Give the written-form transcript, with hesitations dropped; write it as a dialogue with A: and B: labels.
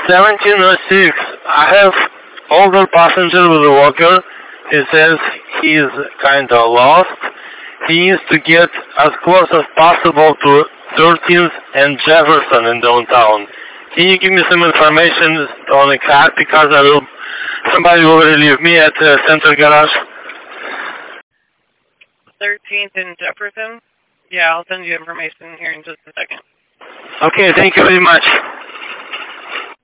A: 1706. I have older passenger with a walker. He says he's kinda lost. He needs to get as close as possible to 13th and Jefferson in downtown. Can you give me some information on the car because somebody will relieve me at the Center Garage?
B: 13th and Jefferson? Yeah, I'll send you information here in just a second.
A: Okay, thank you very much.